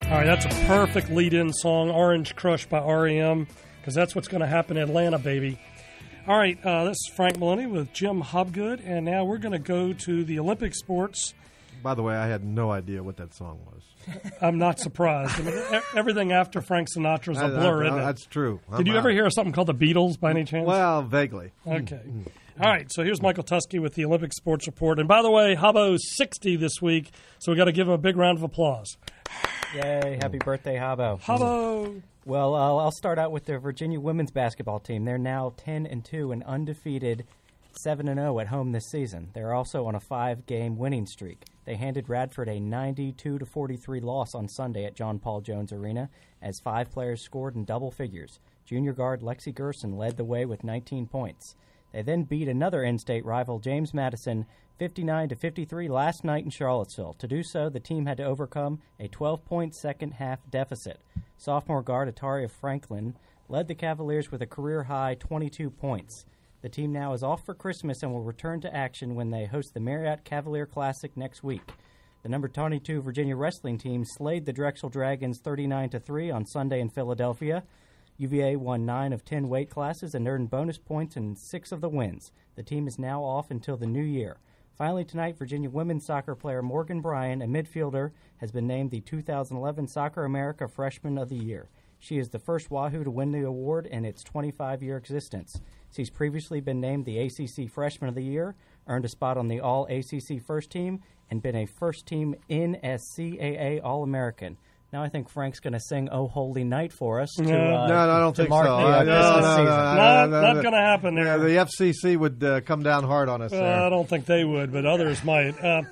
All right, that's a perfect lead-in song, Orange Crush by R.E.M., because that's what's going to happen in Atlanta, baby. All right, this is Frank Maloney with Jim Hobgood, and now we're going to go to the Olympic sports. By the way, I had no idea what that song was. I'm not surprised. I mean, everything after Frank Sinatra's a blur, isn't it? That's true. Did you ever hear of something called the Beatles by any chance? Well, vaguely. Okay. All right, so here's Michael Tusky with the Olympic Sports Report. And by the way, Habbo's 60 this week, so we got to give him a big round of applause. Yay, happy birthday, Habbo. Habbo! Well, I'll start out with the Virginia women's basketball team. They're now 10-2 and undefeated, 7-0 at home this season. They're also on a 5-game winning streak. They handed Radford a 92-43 loss on Sunday at John Paul Jones Arena as 5 players scored in double figures. Junior guard Lexi Gerson led the way with 19 points. They then beat another in-state rival, James Madison, 59-53 last night in Charlottesville. To do so, the team had to overcome a 12-point second-half deficit. Sophomore guard Ataria Franklin led the Cavaliers with a career-high 22 points. The team now is off for Christmas and will return to action when they host the Marriott Cavalier Classic next week. The number 22 Virginia wrestling team slayed the Drexel Dragons 39-3 on Sunday in Philadelphia. UVA won 9 of 10 weight classes and earned bonus points in 6 of the wins. The team is now off until the new year. Finally tonight, Virginia women's soccer player Morgan Bryan, a midfielder, has been named the 2011 Soccer America Freshman of the Year. She is the first Wahoo to win the award in its 25-year existence. She's previously been named the ACC Freshman of the Year, earned a spot on the All-ACC First Team, and been a first-team NSCAA All-American. Now I think Frank's going to sing "Oh Holy Night" for us. No, I don't think so. Not going to happen there. The FCC would come down hard on us there. I don't think they would, but others might.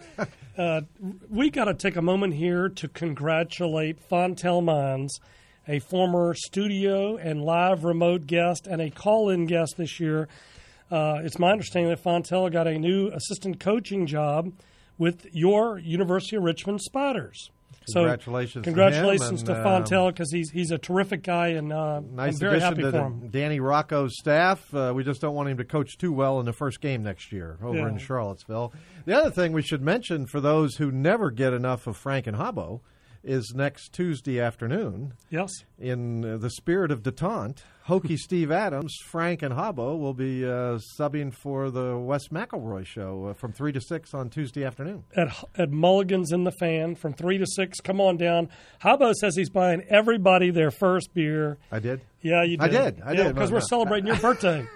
We got to take a moment here to congratulate Fontel Mines, a former studio and live remote guest and a call-in guest this year. It's my understanding that Fontel got a new assistant coaching job with your University of Richmond Spiders. Congratulations to Fontel, because he's a terrific guy, and nice I'm very happy to for him. Danny Rocco's staff. We just don't want him to coach too well in the first game next year over in Charlottesville. The other thing we should mention for those who never get enough of Frank and Habbo is next Tuesday afternoon. Yes. In the spirit of detente, Hokie Steve Adams, Frank, and Habbo will be subbing for the Wes McElroy show from 3 to 6 on Tuesday afternoon. At Mulligan's in the Fan from 3 to 6. Come on down. Habbo says he's buying everybody their first beer. I did? Yeah, you did. I did. Because we're celebrating your birthday.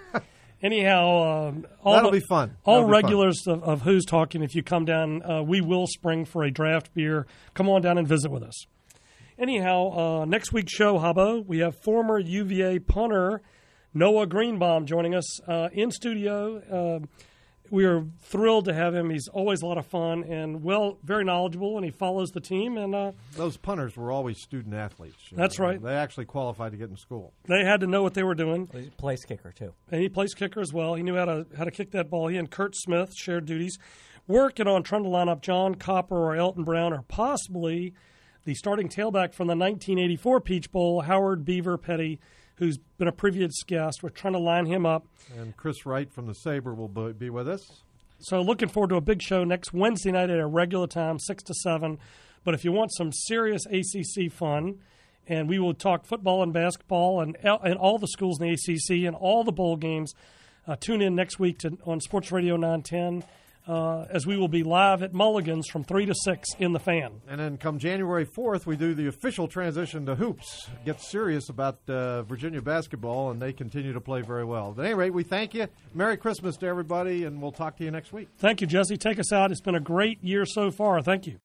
Anyhow, that'll be fun. All regulars of Who's Talking, if you come down, we will spring for a draft beer. Come on down and visit with us. Anyhow, next week's show, Habbo, we have former UVA punter Noah Greenbaum joining us in studio. We are thrilled to have him. He's always a lot of fun and, very knowledgeable, and he follows the team. And those punters were always student athletes. That's right. They actually qualified to get in school. They had to know what they were doing. He's a place kicker, too. And he plays kicker as well. He knew how to kick that ball. He and Kurt Smith shared duties. Working on trying to line up John Copper or Elton Brown, or possibly the starting tailback from the 1984 Peach Bowl, Howard Beaver Petty, who's been a previous guest. We're trying to line him up. And Chris Wright from the Sabre will be with us. So looking forward to a big show next Wednesday night at a regular time, 6 to 7. But if you want some serious ACC fun, and we will talk football and basketball and all the schools in the ACC and all the bowl games, tune in next week on Sports Radio 910. As we will be live at Mulligan's from 3 to 6 in the Fan. And then come January 4th, we do the official transition to hoops. Get serious about Virginia basketball, and they continue to play very well. At any rate, we thank you. Merry Christmas to everybody, and we'll talk to you next week. Thank you, Jesse. Take us out. It's been a great year so far. Thank you.